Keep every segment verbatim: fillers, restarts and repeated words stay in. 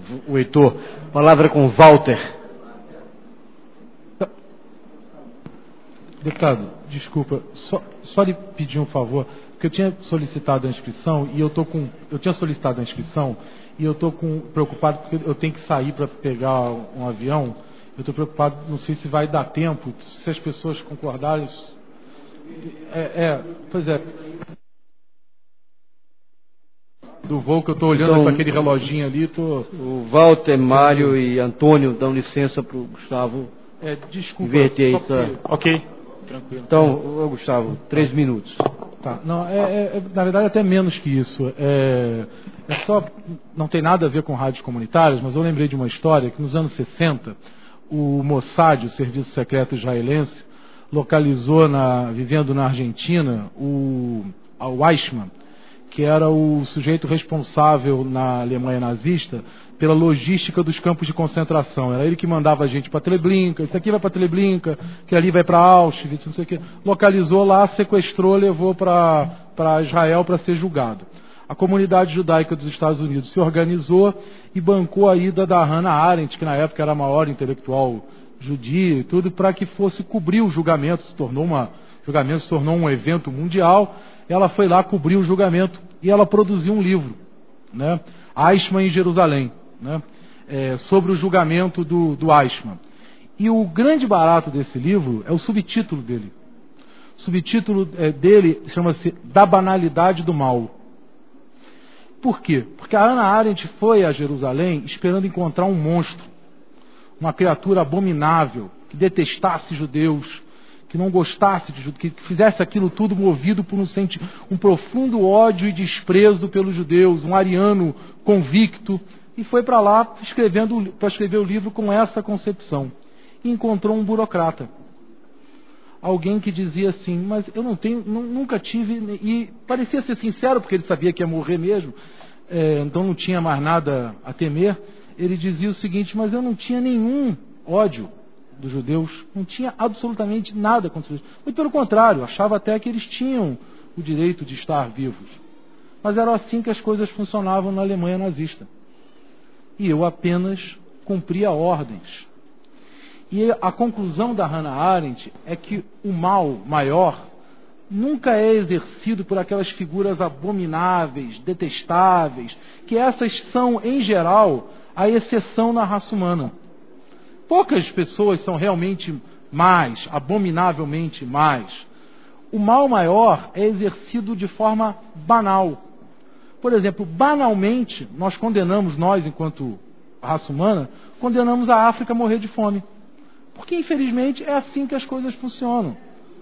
o Heitor. Palavra com Walter. Deputado, desculpa, só, só lhe pedir um favor, porque eu tinha solicitado a inscrição e eu tô com, eu tinha solicitado a inscrição e eu estou preocupado porque eu tenho que sair para pegar um avião. Eu estou preocupado, não sei se vai dar tempo, se as pessoas concordarem. É, é pois é. Do voo que eu estou olhando então, para aquele reloginho ali, tô... O Walter, Mário e Antônio dão licença para o Gustavo é, desculpa, inverter isso. Que... Ok, tranquilo. Então, Gustavo, três minutos. Tá. Não, é, é, na verdade até menos que isso. É, é só, não tem nada a ver com rádios comunitárias, mas eu lembrei de uma história que nos anos sessenta, o Mossad, o serviço secreto israelense, localizou, na, vivendo na Argentina, o, o Eichmann, que era o sujeito responsável na Alemanha nazista pela logística dos campos de concentração. Era ele que mandava a gente para Treblinka, isso aqui vai para Treblinka, que ali vai para Auschwitz, não sei o quê. Localizou lá, sequestrou, levou para Israel para ser julgado. A comunidade judaica dos Estados Unidos se organizou e bancou a ida da Hannah Arendt, que na época era a maior intelectual judia e tudo, para que fosse cobrir o julgamento. Se tornou uma, o julgamento se tornou um evento mundial. Ela foi lá cobrir o julgamento e ela produziu um livro, né? Eichmann em Jerusalém, né? É, sobre o julgamento do, do Eichmann. E o grande barato desse livro é o subtítulo dele. O subtítulo é, dele chama-se Da Banalidade do Mal. Por quê? Porque a Hannah Arendt foi a Jerusalém esperando encontrar um monstro, uma criatura abominável, que detestasse judeus, que não gostasse de judeus, que fizesse aquilo tudo movido por um, senti- um profundo ódio e desprezo pelos judeus, um ariano convicto, e foi para lá escrevendo, para escrever o livro com essa concepção. E encontrou um burocrata. Alguém que dizia assim, mas eu não tenho, não, nunca tive, e parecia ser sincero, porque ele sabia que ia morrer mesmo, é, então não tinha mais nada a temer. Ele dizia o seguinte, mas eu não tinha nenhum ódio dos judeus, não tinha absolutamente nada contra eles. Muito pelo contrário, achava até que eles tinham o direito de estar vivos. Mas era assim que as coisas funcionavam na Alemanha nazista. E eu apenas cumpria ordens. E a conclusão da Hannah Arendt é que o mal maior nunca é exercido por aquelas figuras abomináveis, detestáveis, que essas são, em geral, a exceção na raça humana. Poucas pessoas são realmente más, abominavelmente más. O mal maior é exercido de forma banal. Por exemplo, banalmente, nós condenamos, nós, enquanto raça humana, condenamos a África a morrer de fome. Porque, infelizmente, é assim que as coisas funcionam.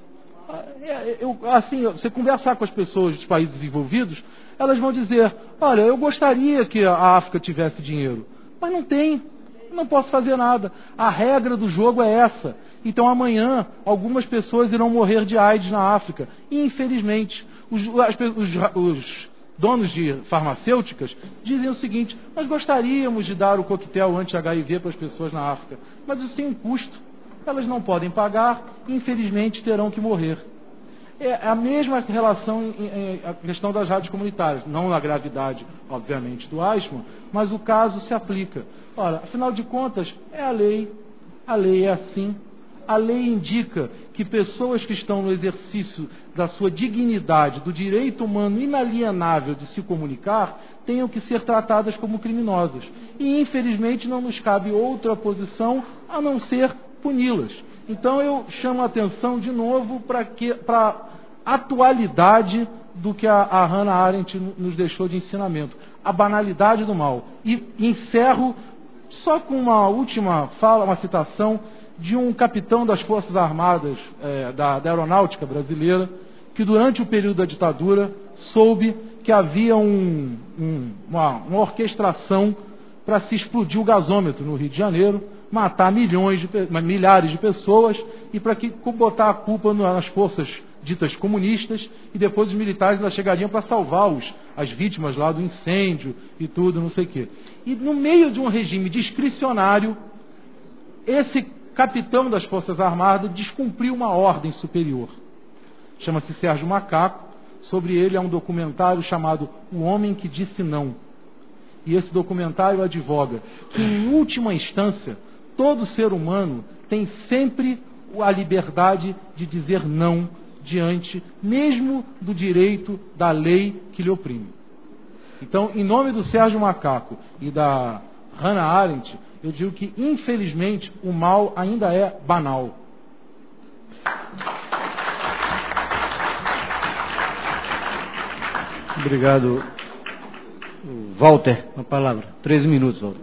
Eu, assim, você conversar com as pessoas dos países desenvolvidos, elas vão dizer, olha, eu gostaria que a África tivesse dinheiro, mas não tem, não posso fazer nada. A regra do jogo é essa. Então, amanhã, algumas pessoas irão morrer de AIDS na África. E, infelizmente, os, as, os, os donos de farmacêuticas dizem o seguinte, nós gostaríamos de dar o coquetel anti-H I V para as pessoas na África, mas isso tem um custo. Elas não podem pagar e, infelizmente, terão que morrer. É a mesma relação em, em a questão das rádios comunitárias, não na gravidade, obviamente, do Eichmann, mas o caso se aplica. Ora, afinal de contas, é a lei, a lei é assim. A lei indica que pessoas que estão no exercício da sua dignidade, do direito humano inalienável de se comunicar, tenham que ser tratadas como criminosas. E, infelizmente, não nos cabe outra posição a não ser puni-las. Então, eu chamo a atenção de novo para a atualidade do que a, a Hannah Arendt nos deixou de ensinamento. A banalidade do mal. E encerro só com uma última fala, uma citação de um capitão das Forças Armadas é, da, da Aeronáutica Brasileira, que durante o período da ditadura soube que havia um, um, uma, uma orquestração para se explodir o gasômetro no Rio de Janeiro, matar milhões de, milhares de pessoas e para que botar a culpa nas forças ditas comunistas e depois os militares ainda chegariam para salvar os, as vítimas lá do incêndio e tudo, não sei o quê. E no meio de um regime discricionário, esse capitão das Forças Armadas descumpriu uma ordem superior. Chama-se Sérgio Macaco. Sobre ele há um documentário chamado O Homem que Disse Não. E esse documentário advoga que, em última instância, todo ser humano tem sempre a liberdade de dizer não diante, mesmo do direito da lei que lhe oprime. Então, em nome do Sérgio Macaco e da Hannah Arendt, eu digo que, infelizmente, o mal ainda é banal. Obrigado. Walter, uma palavra. treze minutos, Walter.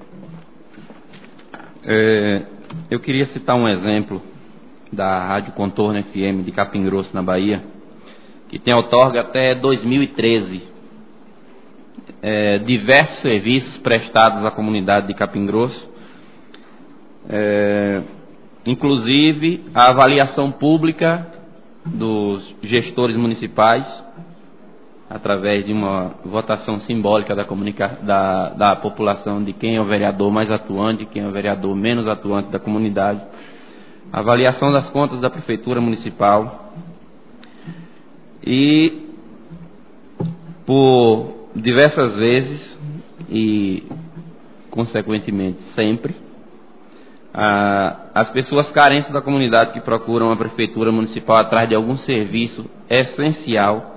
É, eu queria citar um exemplo da Rádio Contorno F M de Capim Grosso, na Bahia, que tem outorga até dois mil e treze. É, diversos serviços prestados à comunidade de Capim Grosso, é, inclusive a avaliação pública dos gestores municipais, através de uma votação simbólica da, comunica- da, da população de quem é o vereador mais atuante, quem é o vereador menos atuante da comunidade, avaliação das contas da prefeitura municipal e, por diversas vezes e, consequentemente, sempre, ah, as pessoas carentes da comunidade que procuram a prefeitura municipal atrás de algum serviço essencial,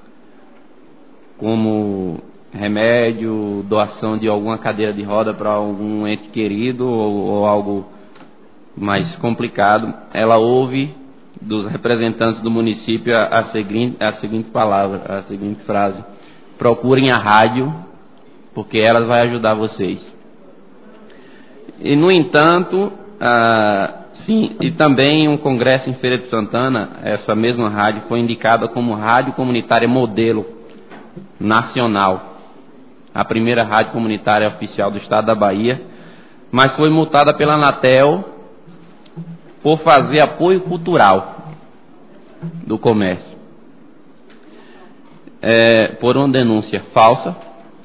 como remédio, doação de alguma cadeira de roda para algum ente querido ou, ou algo mais complicado, ela ouve dos representantes do município a, a, seguinte, a seguinte palavra, a seguinte frase: procurem a rádio, porque ela vai ajudar vocês. E, no entanto, ah, sim, e também um congresso em Feira de Santana, essa mesma rádio foi indicada como rádio comunitária modelo nacional, a primeira rádio comunitária oficial do estado da Bahia, mas foi multada pela Anatel por fazer apoio cultural do comércio, é, por uma denúncia falsa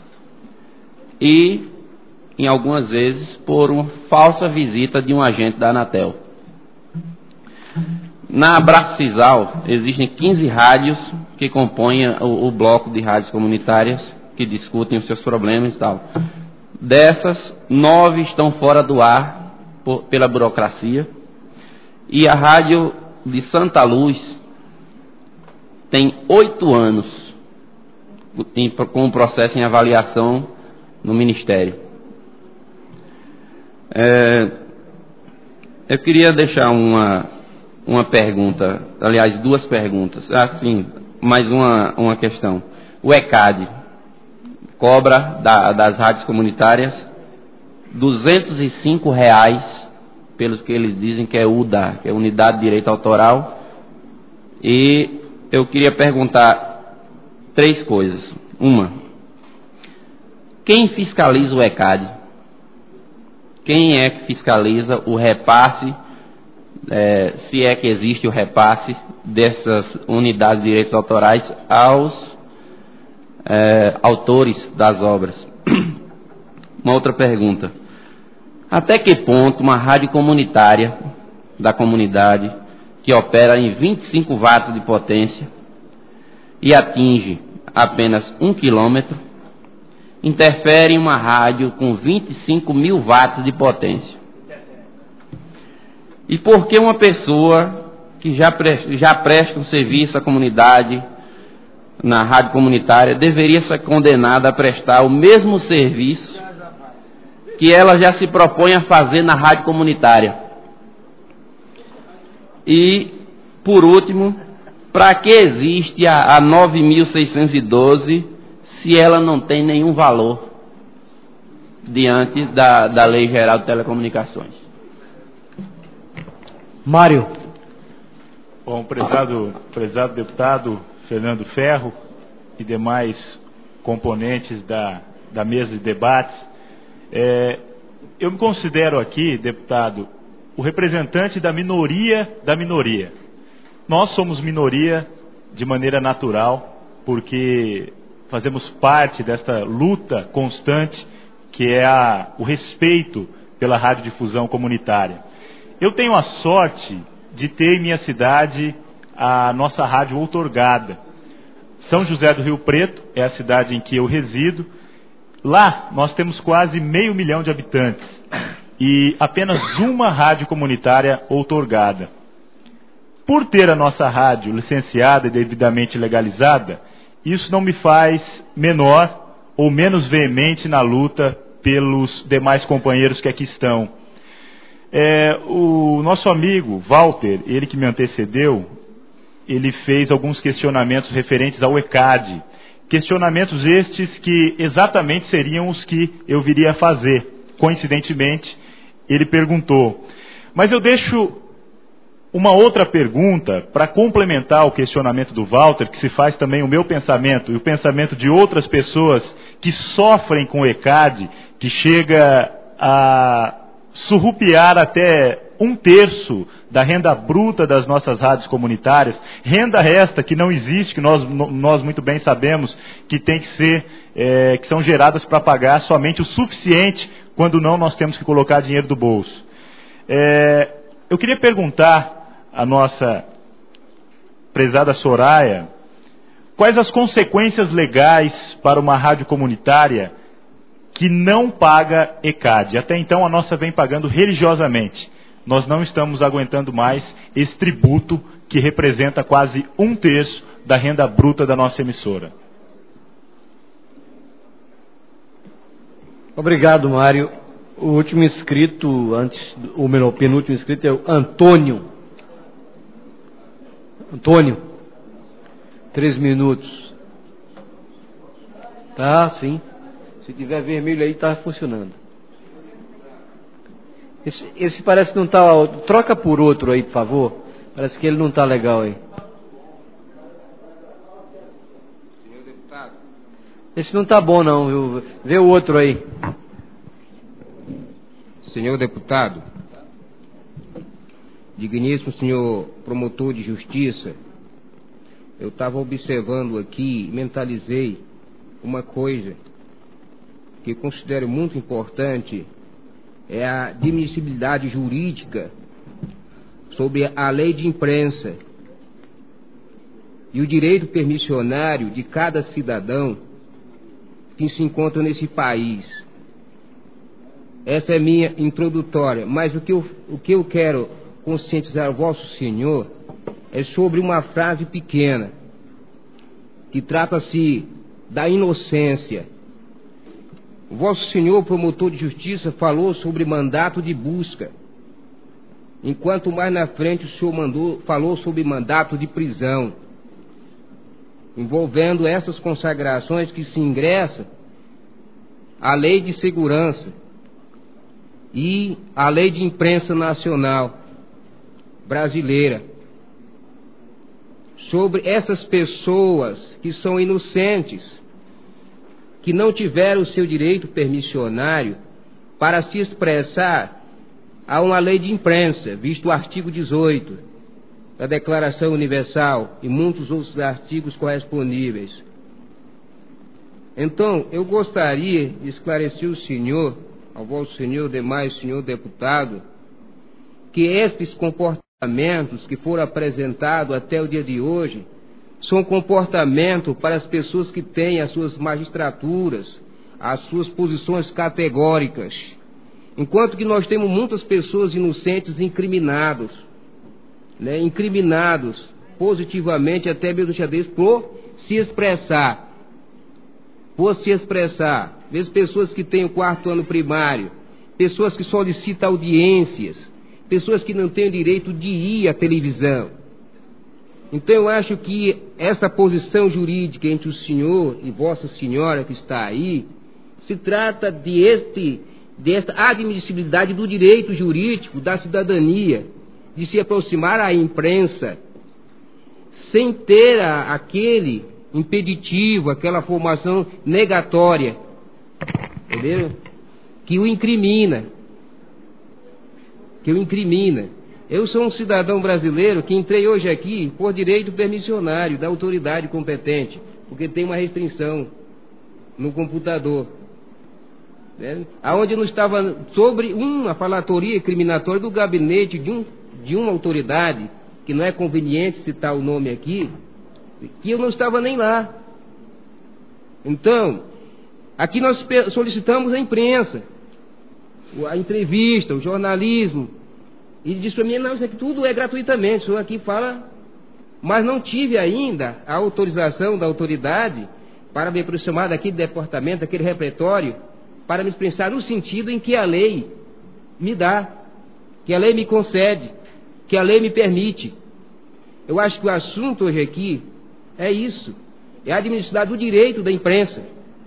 e, em algumas vezes, por uma falsa visita de um agente da Anatel. Na Abracisal existem quinze rádios que compõem o, o bloco de rádios comunitárias que discutem os seus problemas e tal. Dessas, nove estão fora do ar por, pela burocracia, e a rádio de Santa Luz tem oito anos em, com o processo em avaliação no Ministério. É, eu queria deixar uma uma pergunta, aliás, duas perguntas, assim, mais uma, uma questão. O ECAD cobra da, das rádios comunitárias duzentos e cinco reais, pelos que eles dizem que é U D A, que é Unidade de Direito Autoral, e eu queria perguntar três coisas. Uma, quem fiscaliza o ECAD? Quem é que fiscaliza o repasse, É, se é que existe o repasse dessas unidades de direitos autorais aos é, autores das obras? Uma outra pergunta: até que ponto uma rádio comunitária da comunidade, que opera em vinte e cinco watts de potência e atinge apenas um quilômetro, interfere em uma rádio com vinte e cinco mil watts de potência? E por que uma pessoa que já presta, já presta um serviço à comunidade na rádio comunitária deveria ser condenada a prestar o mesmo serviço que ela já se propõe a fazer na rádio comunitária? E, por último, para que existe a, a nove mil seiscentos e doze se ela não tem nenhum valor diante da, da Lei Geral de Telecomunicações? Mário. Bom, prezado, prezado deputado Fernando Ferro e demais componentes da, da mesa de debates, é, eu me considero aqui, deputado, o representante da minoria da minoria. Nós somos minoria de maneira natural, porque fazemos parte desta luta constante que é a, o respeito pela radiodifusão comunitária. Eu tenho a sorte de ter em minha cidade a nossa rádio outorgada. São José do Rio Preto é a cidade em que eu resido, lá nós temos quase meio milhão de habitantes e apenas uma rádio comunitária outorgada. Por ter a nossa rádio licenciada e devidamente legalizada, isso não me faz menor ou menos veemente na luta pelos demais companheiros que aqui estão. É, o nosso amigo Walter, ele que me antecedeu, ele fez alguns questionamentos referentes ao ECAD. Questionamentos estes que exatamente seriam os que eu viria a fazer. Coincidentemente, ele perguntou. Mas eu deixo uma outra pergunta para complementar o questionamento do Walter, que se faz também o meu pensamento e o pensamento de outras pessoas que sofrem com o ECAD, que chega a surrupiar até um terço da renda bruta das nossas rádios comunitárias, renda esta que não existe, que nós, nós muito bem sabemos que tem que ser, é, que são geradas para pagar somente o suficiente, quando não nós temos que colocar dinheiro do bolso. É, eu queria perguntar à nossa prezada Soraya, quais as consequências legais para uma rádio comunitária que não paga ECAD? Até então a nossa vem pagando religiosamente. Nós não estamos aguentando mais esse tributo que representa quase um terço da renda bruta da nossa emissora. Obrigado, Mário. O último inscrito, antes, ou melhor, o penúltimo inscrito é o Antônio. Antônio, três minutos. Tá, sim. Se tiver vermelho aí, tá funcionando. Esse, esse parece que não está... Troca por outro aí, por favor. Parece que ele não está legal aí. Senhor deputado. Esse não está bom, não. Viu? Vê o outro aí. Senhor deputado, digníssimo senhor promotor de justiça, eu estava observando aqui, mentalizei uma coisa que considero muito importante, é a admissibilidade jurídica sobre a lei de imprensa e o direito permissionário de cada cidadão que se encontra nesse país. Essa é minha introdutória, mas o que eu, o que eu quero conscientizar o vosso senhor é sobre uma frase pequena, que trata-se da inocência. O vosso senhor promotor de justiça falou sobre mandato de busca, enquanto mais na frente o senhor mandou, falou sobre mandato de prisão, envolvendo essas consagrações que se ingressa a lei de segurança e a lei de imprensa nacional brasileira. Sobre essas pessoas que são inocentes, que não tiveram o seu direito permissionário para se expressar, há uma lei de imprensa, visto o artigo dezoito da Declaração Universal e muitos outros artigos correspondíveis. Então, eu gostaria de esclarecer o senhor, ao vosso senhor, demais senhor deputado, que estes comportamentos que foram apresentados até o dia de hoje são comportamentos para as pessoas que têm as suas magistraturas, as suas posições categóricas, enquanto que nós temos muitas pessoas inocentes incriminados, né, incriminados positivamente até mesmo por se expressar, por se expressar, mesmo pessoas que têm o quarto ano primário, pessoas que solicitam audiências, pessoas que não têm o direito de ir à televisão. Então eu acho que essa posição jurídica entre o senhor e vossa senhora que está aí, se trata de este, desta admissibilidade do direito jurídico da cidadania, de se aproximar à imprensa, sem ter a, aquele impeditivo, aquela formação negatória, entendeu? Que o incrimina, que o incrimina. Eu sou um cidadão brasileiro que entrei hoje aqui por direito permissionário da autoridade competente, porque tem uma restrição no computador, né? Aonde não estava sobre uma falatoria criminatória do gabinete de, um, de uma autoridade, que não é conveniente citar o nome aqui, que eu não estava nem lá. Então, Aqui nós solicitamos a imprensa, a entrevista, o jornalismo. E ele disse para mim, não, isso aqui tudo é gratuitamente, o senhor aqui fala, mas não tive ainda a autorização da autoridade para me aproximar daquele departamento, daquele repertório, para me expressar no sentido em que a lei me dá, que a lei me concede, que a lei me permite. Eu acho que o assunto hoje aqui é isso, é a administração do direito da imprensa.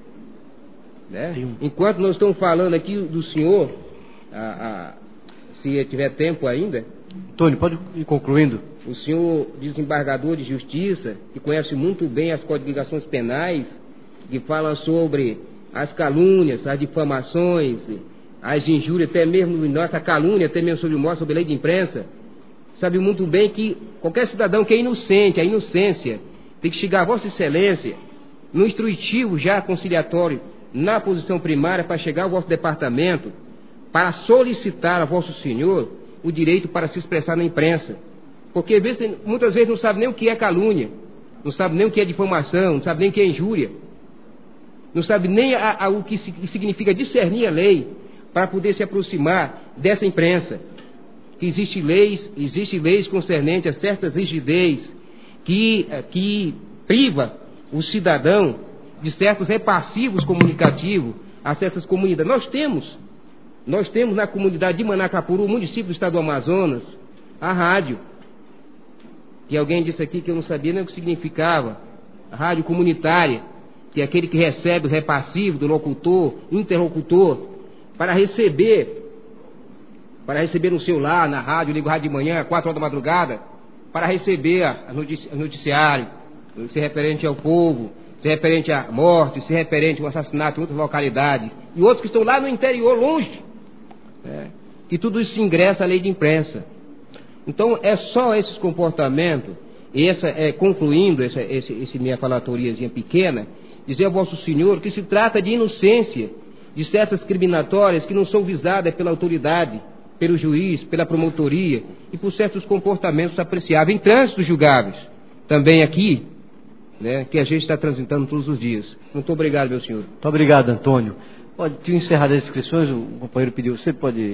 Né? Enquanto nós estamos falando aqui do senhor, a, a, se tiver tempo ainda... Antônio, pode ir concluindo? O senhor desembargador de justiça, que conhece muito bem as codificações penais, que fala sobre as calúnias, as difamações, as injúrias, até mesmo nossa calúnia, até mesmo sobre morte, sobre lei de imprensa, sabe muito bem que qualquer cidadão que é inocente, a inocência, tem que chegar a Vossa Excelência, no instruitivo já conciliatório, na posição primária, para chegar ao vosso departamento, para solicitar a Vosso Senhor o direito para se expressar na imprensa. Porque muitas vezes não sabe nem o que é calúnia, não sabe nem o que é difamação, não sabe nem o que é injúria, não sabe nem a, a, o que significa discernir a lei para poder se aproximar dessa imprensa. Que existem leis, existem leis concernentes a certas rigidez que, que priva o cidadão de certos repassivos comunicativos a certas comunidades. Nós temos, nós temos na comunidade de Manacapuru, município do estado do Amazonas, a rádio. Que alguém disse aqui que eu não sabia nem o que significava. A rádio comunitária, que é aquele que recebe os repassivos do locutor, interlocutor, para receber, para receber no celular, na rádio, ligo rádio de manhã, quatro horas da madrugada, para receber a notici- a noticiário, se referente ao povo, se referente à morte, se referente ao assassinato em outras localidades, e outros que estão lá no interior, longe, né? Que tudo isso se ingressa à lei de imprensa. Então, é só esses comportamentos, e essa, é, concluindo essa esse, esse minha falatoriazinha pequena, dizer ao Vosso Senhor que se trata de inocência de certas criminatórias que não são visadas pela autoridade, pelo juiz, pela promotoria e por certos comportamentos apreciáveis em trânsitos julgáveis. Também aqui, né, que a gente está transitando todos os dias. Muito obrigado, meu senhor. Muito obrigado, Antônio. Pode ter encerrado as inscrições, o companheiro pediu. Você pode...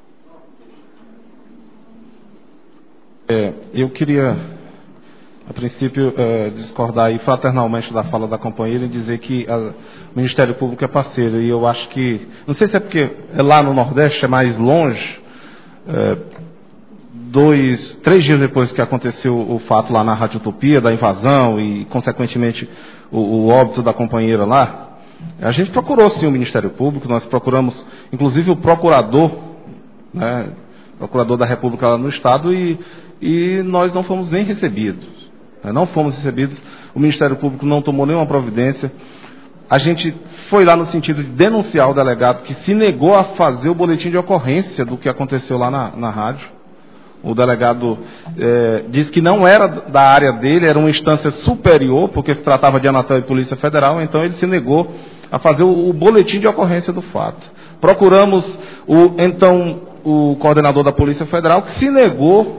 É, eu queria, a princípio, é, discordar aí fraternalmente da fala da companheira e dizer que a, o Ministério Público é parceiro. E eu acho que, não sei se é porque é lá no Nordeste, é mais longe, é, dois, três dias depois que aconteceu o fato lá na Rádio Utopia, da invasão e, consequentemente, o, o óbito da companheira lá, a gente procurou sim o Ministério Público, nós procuramos, inclusive, o procurador, né, procurador da República lá no Estado, e, e nós não fomos nem recebidos. Né, não fomos recebidos, o Ministério Público não tomou nenhuma providência. A gente foi lá no sentido de denunciar o delegado que se negou a fazer o boletim de ocorrência do que aconteceu lá na, na rádio. O delegado é, disse que não era da área dele, era uma instância superior, porque se tratava de Anatel e Polícia Federal, então ele se negou a fazer o, o boletim de ocorrência do fato. Procuramos o, então, o coordenador da Polícia Federal, que se negou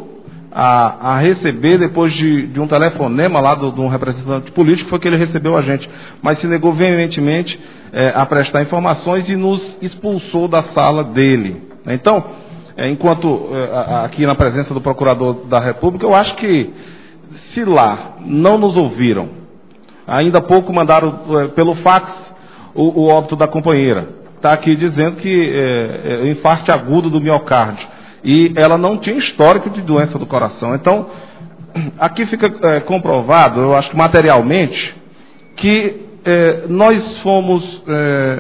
a, a receber, depois de, de um telefonema lá do, de um representante político, foi que ele recebeu a gente, mas se negou veementemente é, a prestar informações e nos expulsou da sala dele. Então, é, enquanto é, aqui na presença do Procurador da República, eu acho que se lá não nos ouviram, ainda há pouco mandaram é, pelo fax o, o óbito da companheira. Está aqui dizendo que é, é infarto agudo do miocárdio. E ela não tinha histórico de doença do coração. Então, aqui fica é, comprovado, eu acho que materialmente, que é, nós fomos é,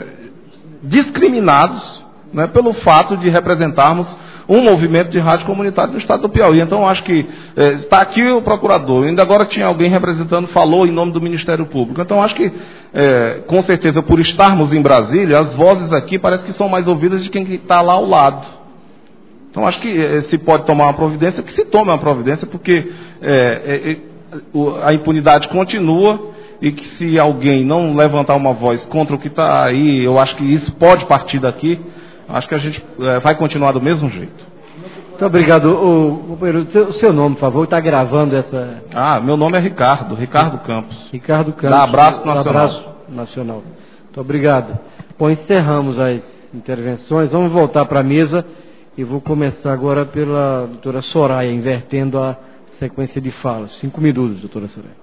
discriminados, né, pelo fato de representarmos um movimento de rádio comunitário do estado do Piauí. Então, eu acho que é, está aqui o procurador, ainda agora tinha alguém representando, falou em nome do Ministério Público. Então, eu acho que, é, com certeza, por estarmos em Brasília, as vozes aqui parece que são mais ouvidas de quem está lá ao lado. Então, acho que eh, se pode tomar uma providência, que se tome uma providência, porque eh, eh, o, a impunidade continua e que se alguém não levantar uma voz contra o que está aí, eu acho que isso pode partir daqui, acho que a gente eh, vai continuar do mesmo jeito. Muito obrigado. O, companheiro, o seu nome, por favor, está gravando essa... Ah, meu nome é Ricardo, Ricardo Campos. Ricardo Campos. Da Abraço Nacional. Abraço Nacional. Muito Muito obrigado. Bom, encerramos as intervenções. Vamos voltar para a mesa e vou começar agora pela doutora Soraya, invertendo a sequência de falas. Cinco minutos, doutora Soraya.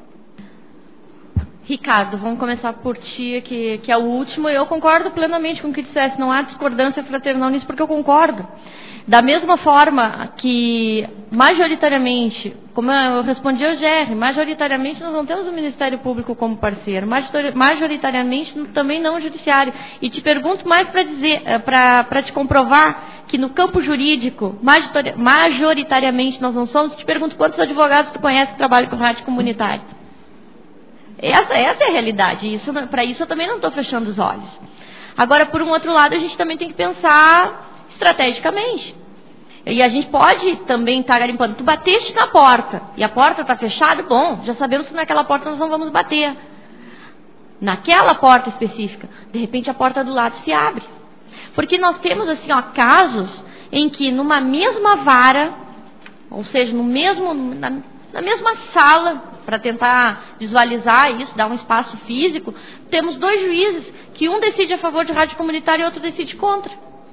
Ricardo, vamos começar por ti, que, que é o último. Eu concordo plenamente com o que disseste. Não há discordância fraternal nisso, porque eu concordo. Da mesma forma que, majoritariamente, como eu respondi ao G R, majoritariamente nós não temos o Ministério Público como parceiro, majoritariamente também não o Judiciário. E te pergunto mais para dizer, para te comprovar que no campo jurídico, majoritariamente nós não somos, te pergunto quantos advogados tu conhece que trabalham com rádio comunitária. Essa, essa é a realidade. Isso, para isso eu também não estou fechando os olhos. Agora, por um outro lado, a gente também tem que pensar estrategicamente. E a gente pode também estar tá garimpando. Tu bateste na porta e a porta está fechada, bom, já sabemos que naquela porta nós não vamos bater. Naquela porta específica, de repente a porta do lado se abre. Porque nós temos assim, ó, casos em que numa mesma vara, ou seja, no mesmo, na, na mesma sala, para tentar visualizar isso, dar um espaço físico, temos dois juízes, que um decide a favor de rádio comunitária e outro decide contra.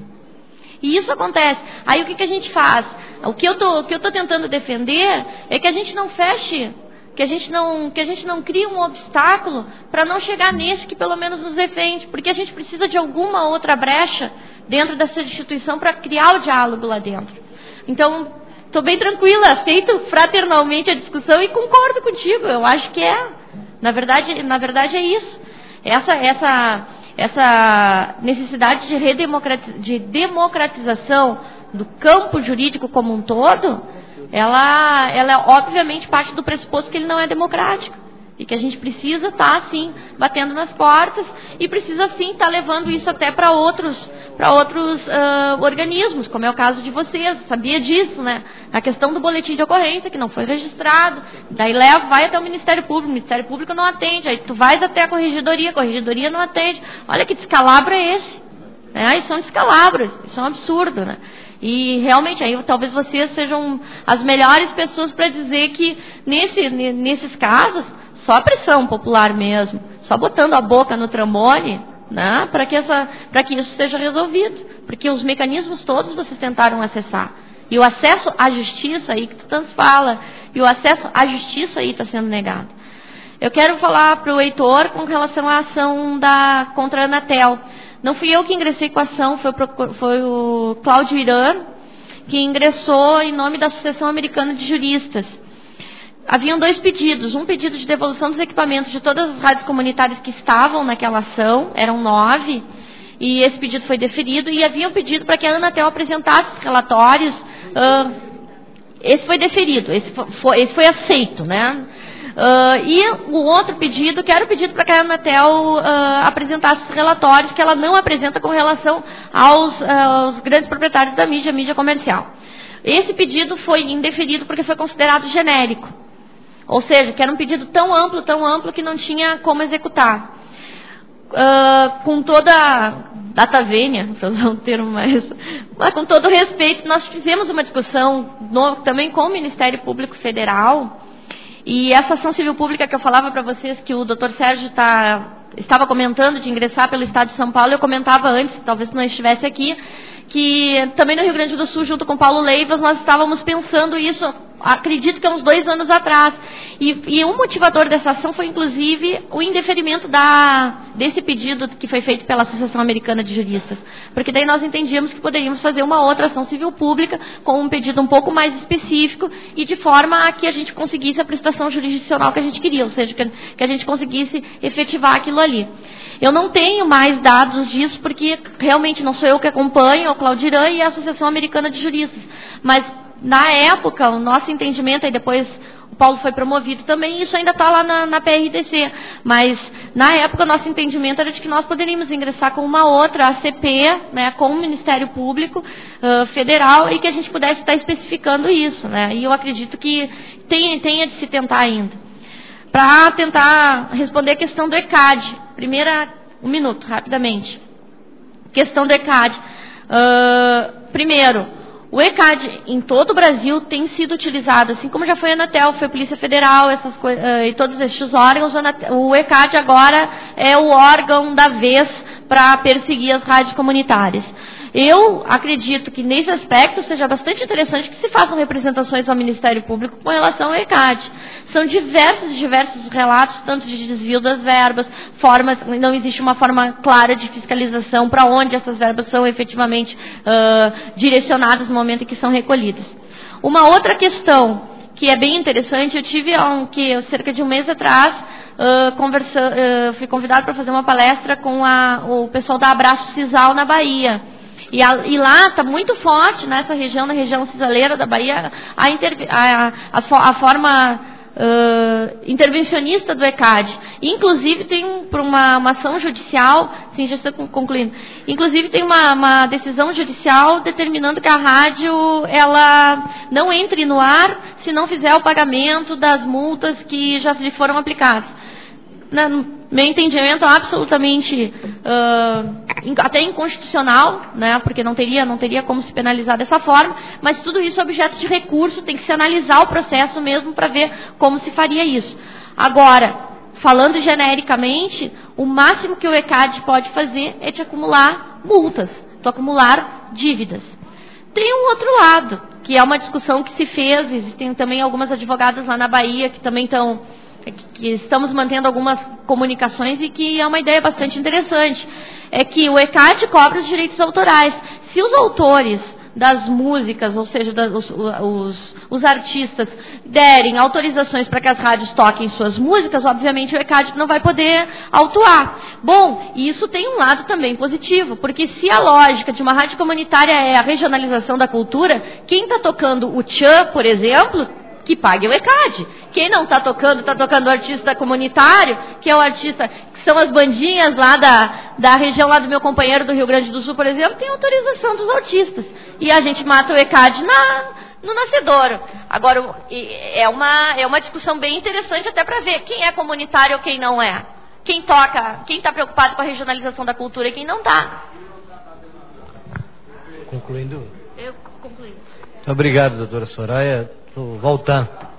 E isso acontece. Aí o que, que a gente faz? O que eu tô, o que eu tô tentando defender é que a gente não feche, que a gente não, que a gente não crie um obstáculo para não chegar nesse que pelo menos nos defende, porque a gente precisa de alguma outra brecha dentro dessa instituição para criar o diálogo lá dentro. Então, estou bem tranquila, aceito fraternalmente a discussão e concordo contigo. Eu acho que é, na verdade, na verdade é isso. Essa, essa, essa necessidade de, redemocratiz, de democratização do campo jurídico como um todo, ela, ela é obviamente parte do pressuposto que ele não é democrático. E que a gente precisa estar, sim, batendo nas portas e precisa, sim, estar levando isso até para outros, para outros uh, organismos, como é o caso de vocês. Sabia disso, né? A questão do boletim de ocorrência, que não foi registrado. Daí leva, vai até o Ministério Público, o Ministério Público não atende. Aí tu vais até a Corregedoria, a Corregedoria não atende. Olha que descalabro é esse. Né? Isso são descalabros, isso é um absurdo, né? E realmente, aí talvez vocês sejam as melhores pessoas para dizer que nesse, nesses casos, só pressão popular mesmo, só botando a boca no trambolhe, né, para que, essa, para que isso seja resolvido. Porque os mecanismos todos vocês tentaram acessar. E o acesso à justiça aí, que tu tanto fala, e o acesso à justiça aí está sendo negado. Eu quero falar para o Heitor com relação à ação da, contra a Anatel. Não fui eu que ingressei com a ação, foi, pro, foi o Cláudio Irã, que ingressou em nome da Associação Americana de Juristas. Haviam dois pedidos, um pedido de devolução dos equipamentos de todas as rádios comunitárias que estavam naquela ação, eram nove, e esse pedido foi deferido, e havia um pedido para que a Anatel apresentasse os relatórios, uh, esse foi deferido, esse foi, esse foi aceito, né? Uh, e o outro pedido, que era o pedido para que a Anatel uh, apresentasse os relatórios que ela não apresenta com relação aos, uh, aos grandes proprietários da mídia, mídia comercial. Esse pedido foi indeferido porque foi considerado genérico. Ou seja, que era um pedido tão amplo, tão amplo, que não tinha como executar. Uh, com toda data vênia, para usar um termo mais... Mas com todo respeito, nós fizemos uma discussão no, também com o Ministério Público Federal, e essa ação civil pública que eu falava para vocês, que o doutor Sérgio tá, estava comentando de ingressar pelo Estado de São Paulo, eu comentava antes, talvez não estivesse aqui, que também no Rio Grande do Sul, junto com Paulo Leivas, nós estávamos pensando isso, acredito que há uns dois anos atrás. E, e um motivador dessa ação foi, inclusive, o indeferimento da, desse pedido que foi feito pela Associação Americana de Juristas. Porque daí nós entendíamos que poderíamos fazer uma outra ação civil pública com um pedido um pouco mais específico e de forma a que a gente conseguisse a prestação jurisdicional que a gente queria, ou seja, que, que a gente conseguisse efetivar aquilo ali. Eu não tenho mais dados disso, porque realmente não sou eu que acompanho, é o Claudirã e a Associação Americana de Juristas. Mas, na época, o nosso entendimento, aí depois o Paulo foi promovido também, isso ainda está lá na, na P R D C. Mas, na época, o nosso entendimento era de que nós poderíamos ingressar com uma outra A C P, né, com o Ministério Público uh, Federal, e que a gente pudesse estar especificando isso. Né? E eu acredito que tem, tenha de se tentar ainda. Para tentar responder a questão do ECAD. Primeira, um minuto, rapidamente. Questão do ECAD. Uh, primeiro, O ECAD em todo o Brasil tem sido utilizado, assim como já foi a Anatel, foi a Polícia Federal, essas coisas, uh, e todos esses órgãos. O ECAD agora é o órgão da vez para perseguir as rádios comunitárias. Eu acredito que nesse aspecto seja bastante interessante que se façam representações ao Ministério Público com relação ao ECAD. São diversos e diversos relatos, tanto de desvio das verbas, formas, não existe uma forma clara de fiscalização para onde essas verbas são efetivamente uh, direcionadas no momento em que são recolhidas. Uma outra questão que é bem interessante, eu tive há um, que, cerca de um mês atrás, uh, conversa, uh, fui convidado para fazer uma palestra com a, o pessoal da Abraço Cisal na Bahia. E, a, e lá está muito forte, nessa região, na região cisaleira da Bahia, a, intervi, a, a, a forma uh, intervencionista do ECAD. Inclusive tem uma, uma ação judicial, sim, já estou concluindo, inclusive tem uma, uma decisão judicial determinando que a rádio ela não entre no ar se não fizer o pagamento das multas que já lhe foram aplicadas. No meu entendimento, absolutamente uh, até inconstitucional, né, porque não teria, não teria como se penalizar dessa forma, mas tudo isso é objeto de recurso, tem que se analisar o processo mesmo para ver como se faria isso. Agora, falando genericamente, o máximo que o ECAD pode fazer é te acumular multas, tu acumular dívidas. Tem um outro lado, que é uma discussão que se fez, existem também algumas advogadas lá na Bahia que também estão... que estamos mantendo algumas comunicações e que é uma ideia bastante interessante, é que o ECAD cobra os direitos autorais. Se os autores das músicas, ou seja, os, os, os artistas, derem autorizações para que as rádios toquem suas músicas, obviamente o ECAD não vai poder autuar. Bom, isso tem um lado também positivo, porque se a lógica de uma rádio comunitária é a regionalização da cultura, quem está tocando o tchan, por exemplo, que pague o ECAD. Quem não está tocando, está tocando o artista comunitário, que é o artista, que são as bandinhas lá da, da região lá do meu companheiro do Rio Grande do Sul, por exemplo, tem autorização dos artistas. E a gente mata o ECAD na, no nascedouro. Agora, é uma, é uma discussão bem interessante até para ver quem é comunitário ou quem não é. Quem toca, quem está preocupado com a regionalização da cultura e quem não está. Concluindo? Eu concluí. Obrigado, doutora Soraya. Vou voltar